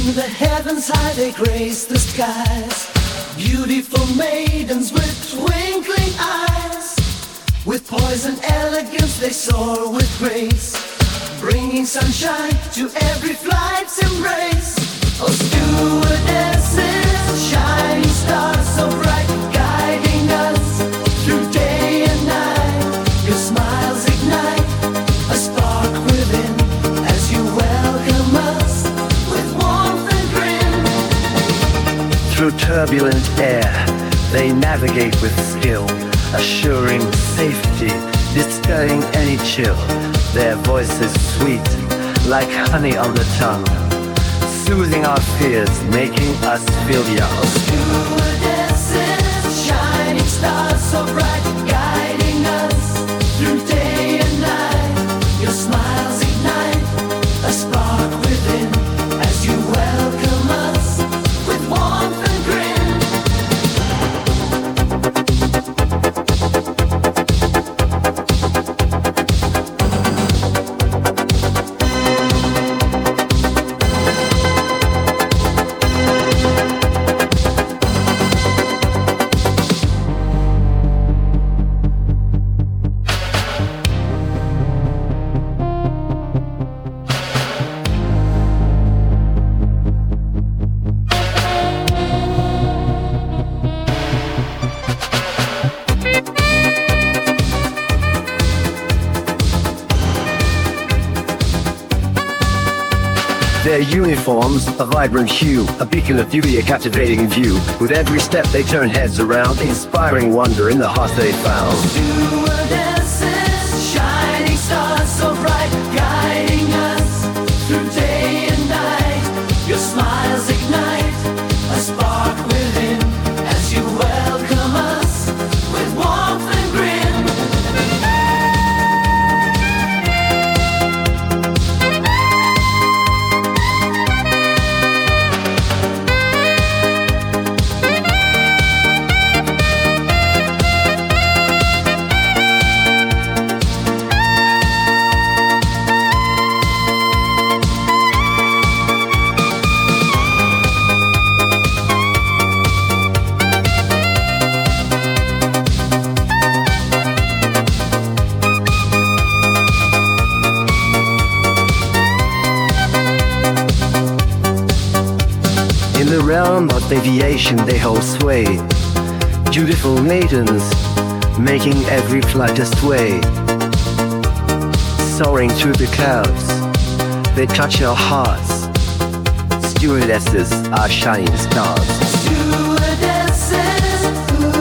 the heavens high they grace the skies. Beautiful maidens with twinkling eyes. With poise and elegance they soar with grace, bringing sunshine to every flight's embrace. Oh, stewardesses, shining stars so bright, guiding us through day and night. Your smiles ignite a spark within as you welcome us with warmth and grin. Through turbulent air, they navigate with skill, assuring safety, dispelling any chill. Their voices sweet, like honey on the tongue, soothing our fears, making us feel young. Stewardesses, shining stars so bright, guiding us through day and night. Your smiles ignite a spark within as you welcome us with warmth and grin. Their uniforms, a vibrant hue, a beacon of beauty, a captivating view. With every step they turn heads around, inspiring wonder in the heart they found. Stewardesses, shining stars so bright, guiding us through day and night. Your smiles ignite a spark within as you welcome us with warmth and grin. In the realm of aviation they hold sway, beautiful maidens, making every flight a sway. Soaring through the clouds, they touch our hearts. Stewardesses are shining stars. Stewardesses,